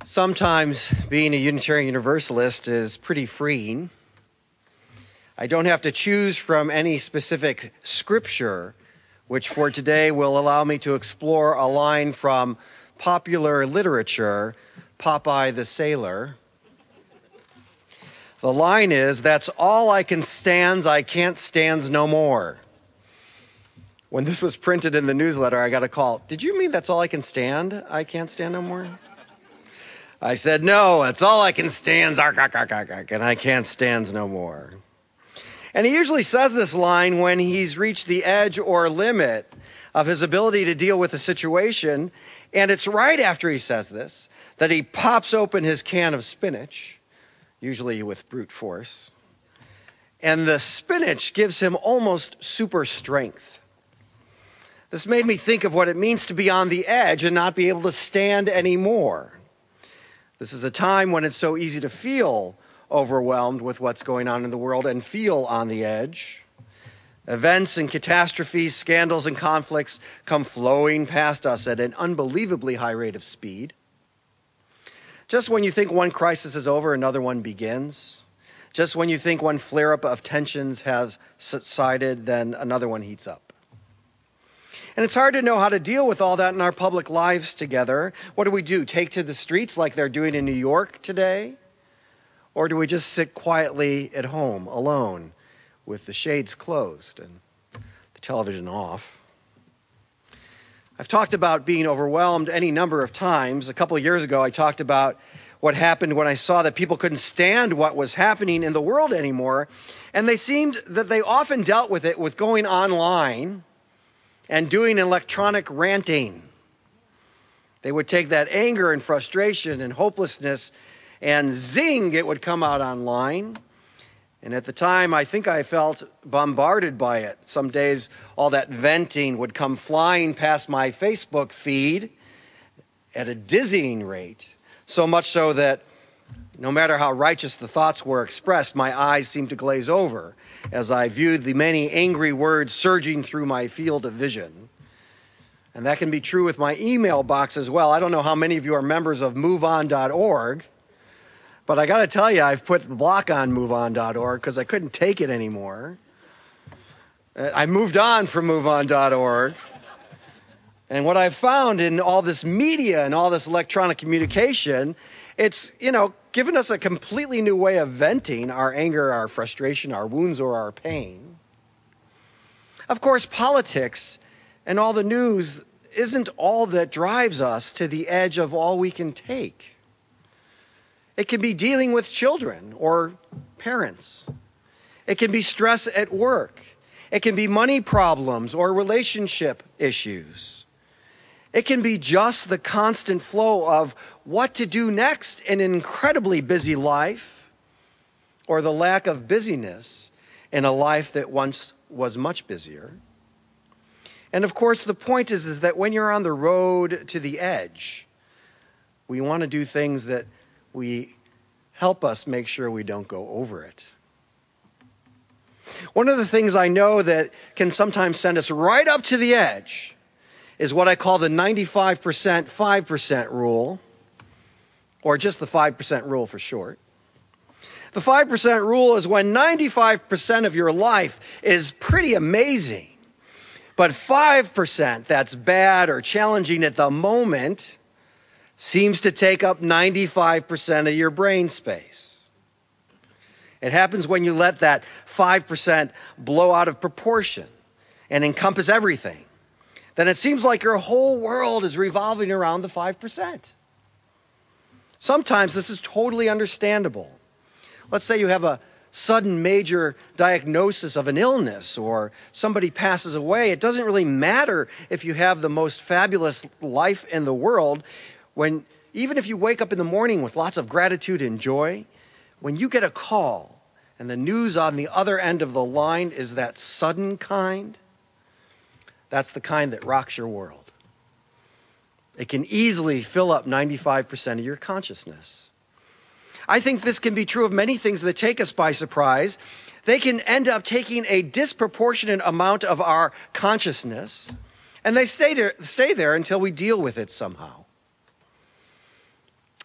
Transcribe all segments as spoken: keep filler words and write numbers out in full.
Sometimes being a Unitarian Universalist is pretty freeing. I don't have to choose from any specific scripture, which for today will allow me to explore a line from popular literature, Popeye the Sailor. The line is, "That's all I can stands, I can't stands no more." When this was printed in the newsletter, I got a call. "Did you mean that's all I can stand? I can't stand no more?" I said, "No, that's all I can stands, ark, ark, ark, ark, ark, and I can't stands no more." And he usually says this line when he's reached the edge or limit of his ability to deal with a situation. And it's right after he says this that he pops open his can of spinach, usually with brute force. And the spinach gives him almost super strength. This made me think of what it means to be on the edge and not be able to stand anymore. This is a time when it's so easy to feel overwhelmed with what's going on in the world and feel on the edge. Events and catastrophes, scandals and conflicts come flowing past us at an unbelievably high rate of speed. Just when you think one crisis is over, another one begins. Just when you think one flare-up of tensions has subsided, then another one heats up. And it's hard to know how to deal with all that in our public lives together. What do we do? Take to the streets like they're doing in New York today? Or do we just sit quietly at home, alone, with the shades closed and the television off? I've talked about being overwhelmed any number of times. A couple of years ago, I talked about what happened when I saw that people couldn't stand what was happening in the world anymore. And they seemed that they often dealt with it with going online and doing electronic ranting. They would take that anger and frustration and hopelessness and zing, it would come out online. And at the time, I think I felt bombarded by it. Some days, all that venting would come flying past my Facebook feed at a dizzying rate. So much so that no matter how righteous the thoughts were expressed, my eyes seemed to glaze over as I viewed the many angry words surging through my field of vision. And that can be true with my email box as well. I don't know how many of you are members of move on dot org, but I got to tell you, I've put the block on move on dot org because I couldn't take it anymore. I moved on from move on dot org. And what I've found in all this media and all this electronic communication, it's, you know, given us a completely new way of venting our anger, our frustration, our wounds, or our pain. Of course, politics and all the news isn't all that drives us to the edge of all we can take. It can be dealing with children or parents. It can be stress at work. It can be money problems or relationship issues. It can be just the constant flow of what to do next in an incredibly busy life, or the lack of busyness in a life that once was much busier. And of course, the point is, is that when you're on the road to the edge, we want to do things that we help us make sure we don't go over it. One of the things I know that can sometimes send us right up to the edge is what I call the ninety-five percent, five percent rule, or just the five percent rule for short. The five percent rule is when ninety-five percent of your life is pretty amazing, but five percent that's bad or challenging at the moment seems to take up ninety-five percent of your brain space. It happens when you let that five percent blow out of proportion and encompass everything. Then it seems like your whole world is revolving around the five percent. Sometimes this is totally understandable. Let's say you have a sudden major diagnosis of an illness or somebody passes away. It doesn't really matter if you have the most fabulous life in the world. When, even if you wake up in the morning with lots of gratitude and joy, when you get a call and the news on the other end of the line is that sudden kind, that's the kind that rocks your world. It can easily fill up ninety-five percent of your consciousness. I think this can be true of many things that take us by surprise. They can end up taking a disproportionate amount of our consciousness, and they stay there, stay there until we deal with it somehow.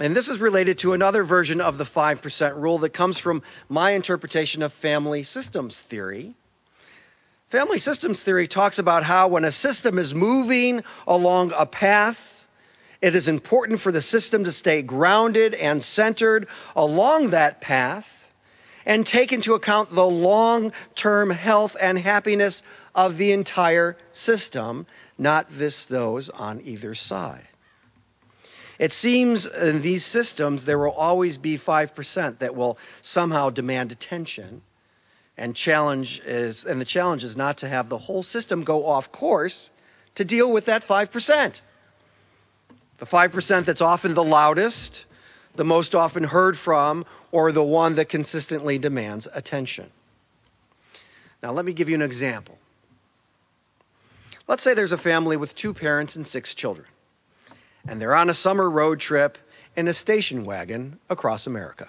And this is related to another version of the five percent rule that comes from my interpretation of family systems theory. Family systems theory talks about how when a system is moving along a path, it is important for the system to stay grounded and centered along that path and take into account the long-term health and happiness of the entire system, not this those on either side. It seems in these systems there will always be five percent that will somehow demand attention. And challenge is, and the challenge is not to have the whole system go off course to deal with that five percent. The five percent that's often the loudest, the most often heard from, or the one that consistently demands attention. Now let me give you an example. Let's say there's a family with two parents and six children, and they're on a summer road trip in a station wagon across America.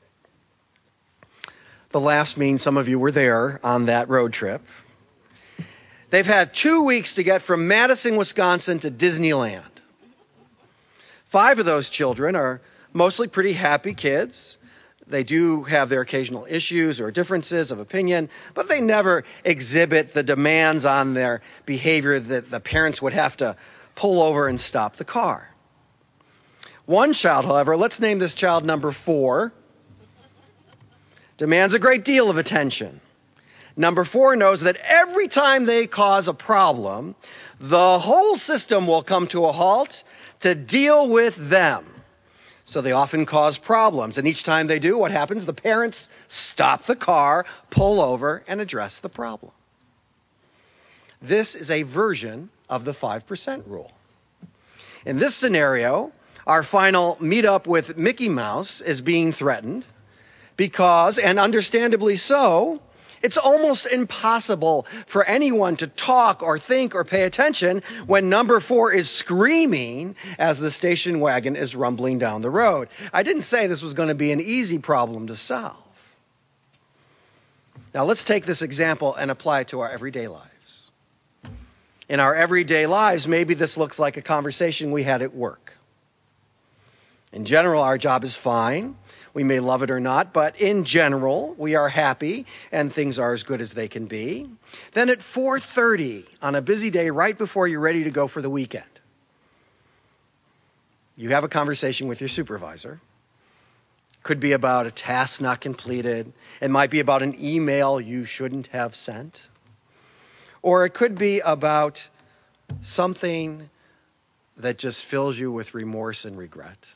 The last means some of you were there on that road trip. They've had two weeks to get from Madison, Wisconsin to Disneyland. Five of those children are mostly pretty happy kids. They do have their occasional issues or differences of opinion, but they never exhibit the demands on their behavior that the parents would have to pull over and stop the car. One child, however, let's name this child number four, demands a great deal of attention. Number four knows that every time they cause a problem, the whole system will come to a halt to deal with them. So they often cause problems. And each time they do, what happens? The parents stop the car, pull over, and address the problem. This is a version of the five percent rule. In this scenario, our final meetup with Mickey Mouse is being threatened because, and understandably so, it's almost impossible for anyone to talk or think or pay attention when number four is screaming as the station wagon is rumbling down the road. I didn't say this was going to be an easy problem to solve. Now let's take this example and apply it to our everyday lives. In our everyday lives, maybe this looks like a conversation we had at work. In general, our job is fine. We may love it or not, but in general, we are happy and things are as good as they can be. Then at four thirty on a busy day right before you're ready to go for the weekend, you have a conversation with your supervisor. Could be about a task not completed. It might be about an email you shouldn't have sent. Or it could be about something that just fills you with remorse and regret.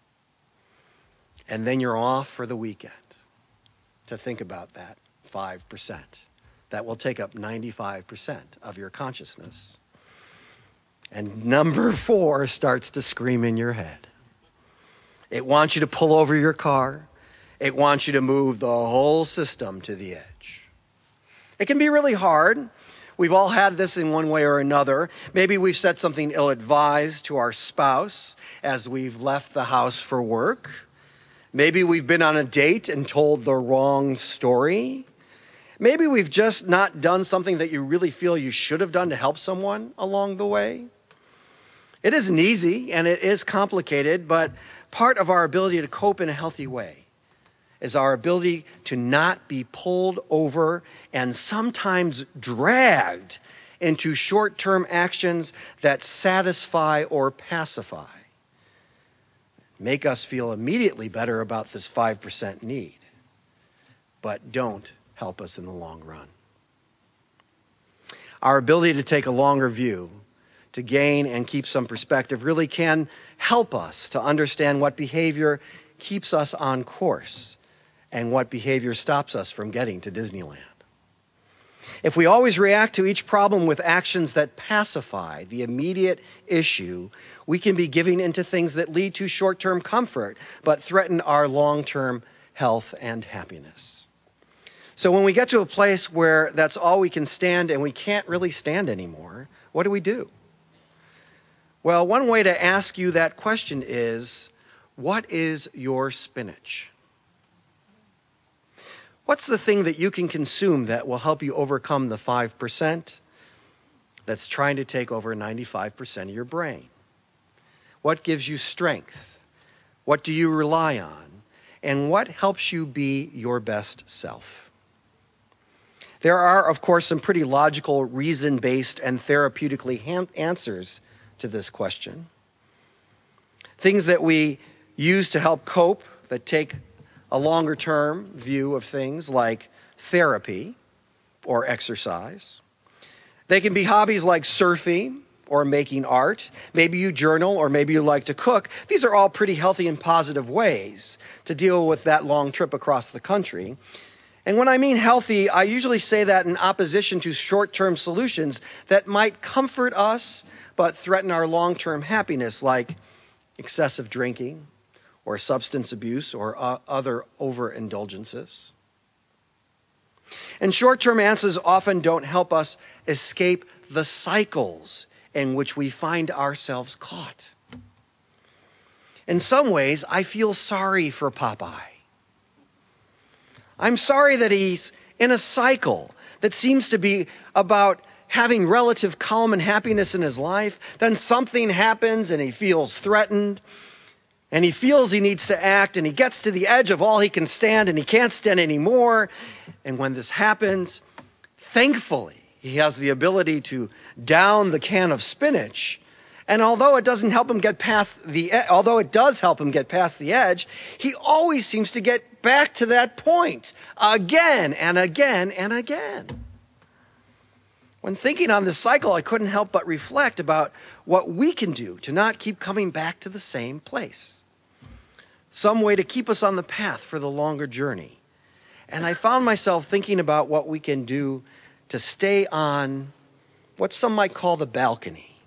And then you're off for the weekend to think about that five percent. That will take up ninety-five percent of your consciousness. And number four starts to scream in your head. It wants you to pull over your car. It wants you to move the whole system to the edge. It can be really hard. We've all had this in one way or another. Maybe we've said something ill-advised to our spouse as we've left the house for work. Maybe we've been on a date and told the wrong story. Maybe we've just not done something that you really feel you should have done to help someone along the way. It isn't easy and it is complicated, but part of our ability to cope in a healthy way is our ability to not be pulled over and sometimes dragged into short-term actions that satisfy or pacify. Make us feel immediately better about this five percent need, but don't help us in the long run. Our ability to take a longer view, to gain and keep some perspective, really can help us to understand what behavior keeps us on course and what behavior stops us from getting to Disneyland. If we always react to each problem with actions that pacify the immediate issue, we can be giving into things that lead to short-term comfort, but threaten our long-term health and happiness. So when we get to a place where that's all we can stand and we can't really stand anymore, what do we do? Well, one way to ask you that question is, what is your spinach? What's the thing that you can consume that will help you overcome the five percent that's trying to take over ninety-five percent of your brain? What gives you strength What do you rely on? And what helps you be your best self? There are, of course, some pretty logical, reason-based, and therapeutically han- answers to this question. Things that we use to help cope that take a longer-term view of things like therapy or exercise. They can be hobbies like surfing or making art. Maybe you journal or maybe you like to cook. These are all pretty healthy and positive ways to deal with that long trip across the country. And when I mean healthy, I usually say that in opposition to short-term solutions that might comfort us but threaten our long-term happiness, like excessive drinking or substance abuse or uh, other overindulgences. And short-term answers often don't help us escape the cycles in which we find ourselves caught. In some ways, I feel sorry for Popeye. I'm sorry that he's in a cycle that seems to be about having relative calm and happiness in his life. Then something happens and he feels threatened. And he feels he needs to act, and he gets to the edge of all he can stand, and he can't stand anymore. And when this happens, thankfully, he has the ability to down the can of spinach. And although it doesn't help him get past the, although it does help him get past the edge, he always seems to get back to that point again and again and again. When thinking on this cycle, I couldn't help but reflect about what we can do to not keep coming back to the same place. Some way to keep us on the path for the longer journey. And I found myself thinking about what we can do to stay on what some might call the balcony.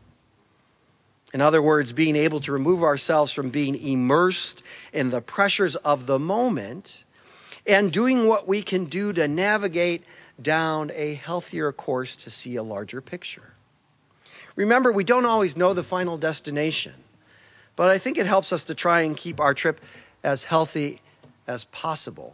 In other words, being able to remove ourselves from being immersed in the pressures of the moment and doing what we can do to navigate down a healthier course to see a larger picture. Remember, we don't always know the final destination, but I think it helps us to try and keep our trip as healthy as possible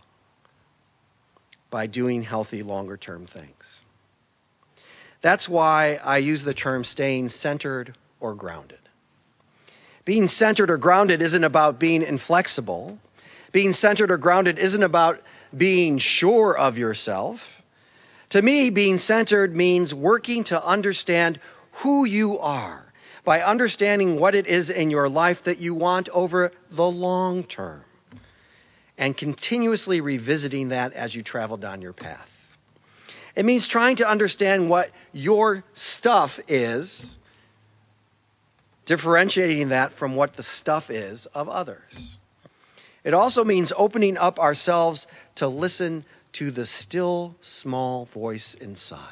by doing healthy longer-term things. That's why I use the term staying centered or grounded. Being centered or grounded isn't about being inflexible. Being centered or grounded isn't about being sure of yourself. To me, being centered means working to understand who you are by understanding what it is in your life that you want over the long term and continuously revisiting that as you travel down your path. It means trying to understand what your stuff is, differentiating that from what the stuff is of others. It also means opening up ourselves to listen to the still small voice inside.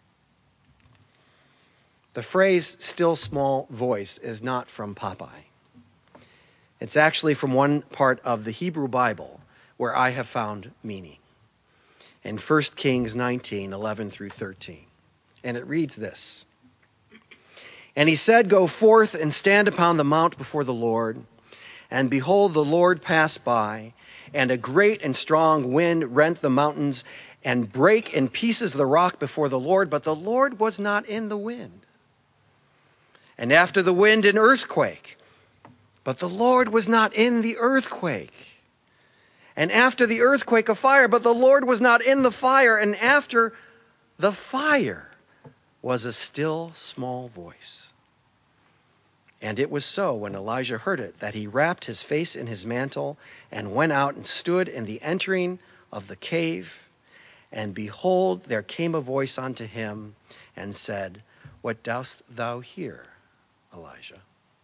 The phrase still small voice is not from Popeye. It's actually from one part of the Hebrew Bible where I have found meaning. In First Kings nineteen, eleven through thirteen. And it reads this. And he said, go forth and stand upon the mount before the Lord. And behold, the Lord passed by, and a great and strong wind rent the mountains and brake in pieces the rock before the Lord. But the Lord was not in the wind. And after the wind, an earthquake. But the Lord was not in the earthquake. And after the earthquake, a fire. But the Lord was not in the fire. And after the fire was a still small voice. And it was so, when Elijah heard it, that he wrapped his face in his mantle and went out and stood in the entering of the cave. And behold, there came a voice unto him and said, what dost thou hear, Elijah?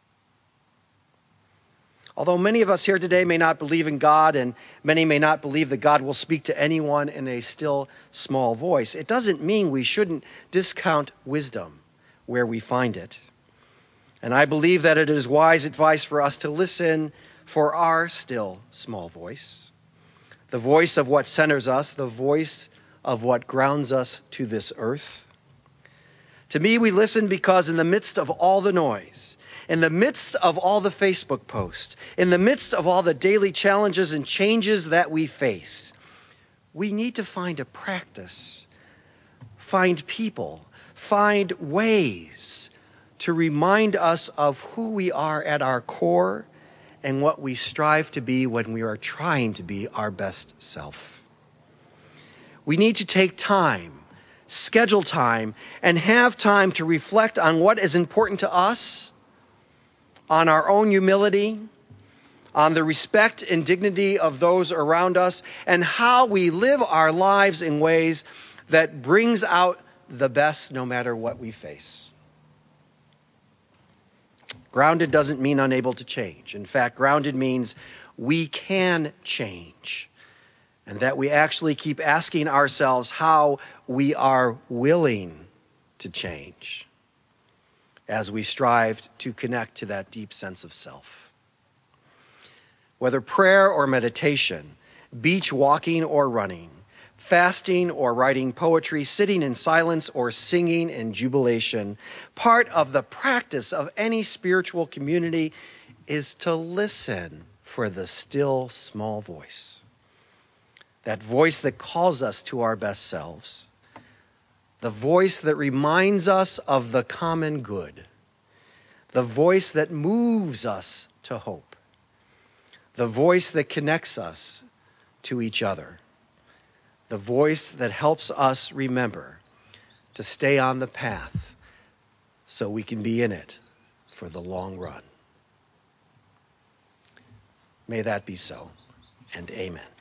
Although many of us here today may not believe in God, and many may not believe that God will speak to anyone in a still small voice, it doesn't mean we shouldn't discount wisdom where we find it. And I believe that it is wise advice for us to listen for our still small voice, the voice of what centers us, the voice of what grounds us to this earth. To me, we listen because in the midst of all the noise, in the midst of all the Facebook posts, in the midst of all the daily challenges and changes that we face, we need to find a practice, find people, find ways to remind us of who we are at our core and what we strive to be when we are trying to be our best self. We need to take time, schedule time, and have time to reflect on what is important to us, on our own humility, on the respect and dignity of those around us, and how we live our lives in ways that brings out the best no matter what we face. Grounded doesn't mean unable to change. In fact, grounded means we can change, and that we actually keep asking ourselves how we are willing to change as we strive to connect to that deep sense of self. Whether prayer or meditation, beach walking or running, fasting or writing poetry, sitting in silence or singing in jubilation, part of the practice of any spiritual community is to listen for the still small voice. That voice that calls us to our best selves. The voice that reminds us of the common good. The voice that moves us to hope. The voice that connects us to each other. The voice that helps us remember to stay on the path so we can be in it for the long run. May that be so, and amen.